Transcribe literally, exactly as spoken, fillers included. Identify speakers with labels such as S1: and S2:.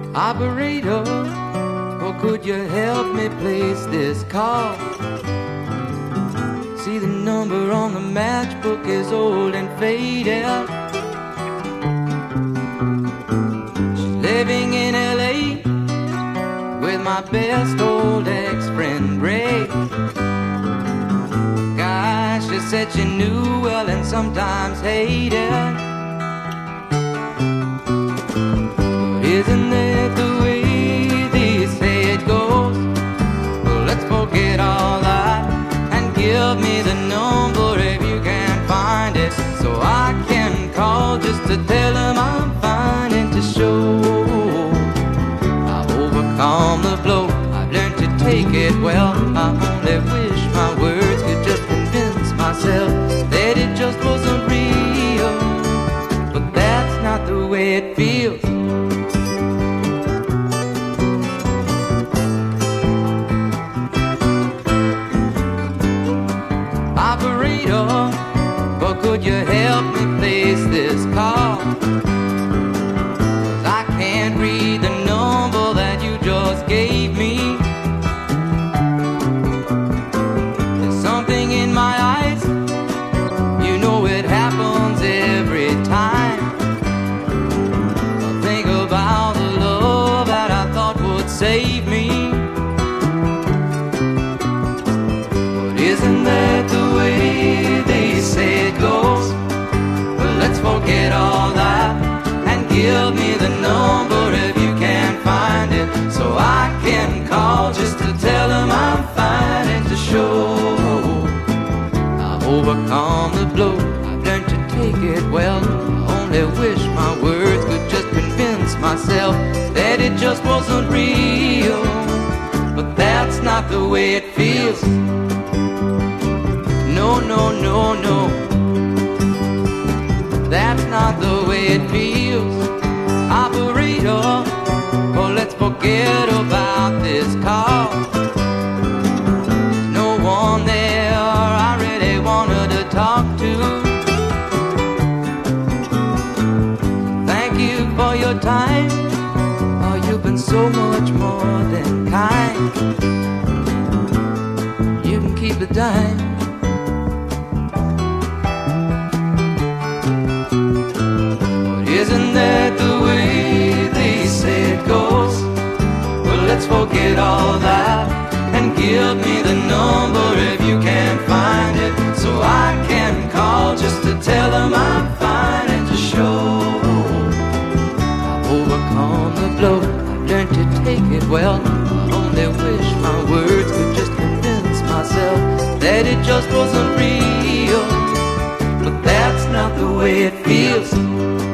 S1: Operator, or could you help me place this call? See, the number on the matchbook is old and faded. She's living in L A with my best old ex-friend Ray. Gosh, she said she knew well and sometimes hated. But isn't that the way they say it goes? Well, let's forget all that and give me the number if you can find it, so I can call just to tell them I'm fine and to show I've overcome the blow. I've learned to take it well. I only wish my words could just convince myself that it just wasn't real, but that's not the way it feels. Operator, but could you help me place this call? 'Cause I can't read the number that you just gave me. There's something in my eyes, you know it happens every time. I think about the love that I thought would save me. But isn't that the way they say it goes? Well, let's forget all that and give me the number if you can find it, so I can call just to tell them I'm fine and to show I've overcome the blow. I've learned to take it well. I only wish my words could just convince myself that it just wasn't real, but that's not the way it feels. No, no, no, no, that's not the way it feels. Operator, well, let's forget about this call. There's no one there I really wanted to talk to. Thank you for your time. Oh, you've been so much more than kind. You can keep the dime. Isn't that the way they say it goes? Well, let's forget all that and give me the number if you can find it, so I can call just to tell them I'm fine and to show I've overcome the blow. I've learned to take it well. I only wish my words could just convince myself that it just wasn't real, but that's not the way it feels.